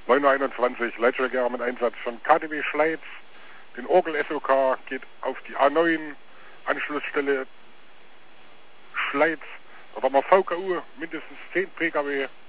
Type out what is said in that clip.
921 Leitstrecke mit Einsatz von KTW Schleiz. Den Orgel SOK geht auf die A9 Anschlussstelle Schleiz. Dort haben wir VKU mindestens 10 Pkw